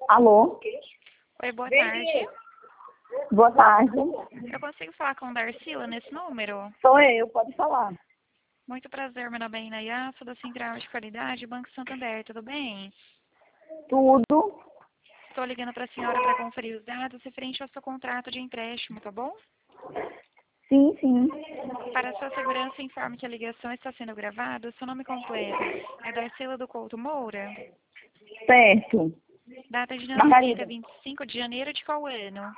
Alô? Oi, boa tarde. Boa tarde. Eu consigo falar com o Darcila nesse número? Sou eu, pode falar. Muito prazer, meu nome é Inayá, sou da Central de Qualidade Banco Santander, tudo bem? Tudo? Estou ligando para a senhora para conferir os dados referente ao seu contrato de empréstimo, tá bom? Sim, sim. Para sua segurança, informe que a ligação está sendo gravada. Seu nome completo é Darcila do Couto Moura. Certo. Data de nascimento é Margarida. 25 de janeiro de qual ano?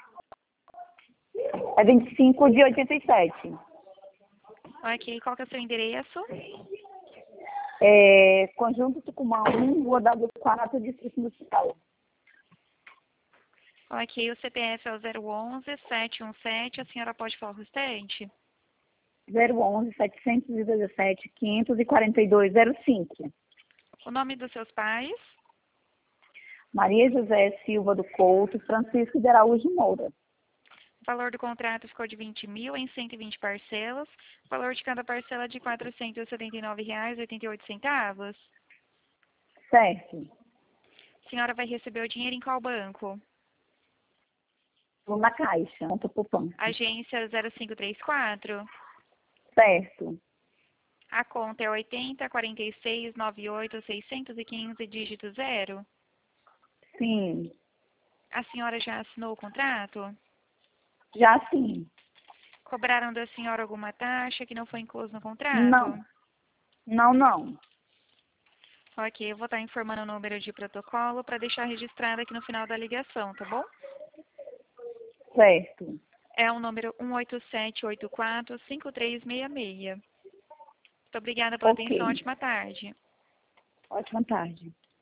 É 25 de 87. Ok, qual que é o seu endereço? Conjunto Tucumã 1, Rua da 4, Distrito Municipal. Ok, o CPF é o 011-717, a senhora pode falar o restante? 011 717 542 05. O nome dos seus pais? Maria José Silva do Couto, Francisco de Araújo Moura. O valor do contrato ficou de 20 mil em 120 parcelas. O valor de cada parcela é de R$ 479,88. Certo. A senhora vai receber o dinheiro em qual banco? Vou na Caixa, conta poupança. Agência 0534. Certo. A conta é 80 46 98 615, dígito 0. Sim. A senhora já assinou o contrato? Já sim. Cobraram da senhora alguma taxa que não foi incluso no contrato? Não. Não. Ok, eu vou estar informando o número de protocolo para deixar registrado aqui no final da ligação, tá bom? Certo. É o número 18784-5366. Muito obrigada pela atenção, Ok. ótima tarde. Ótima tarde.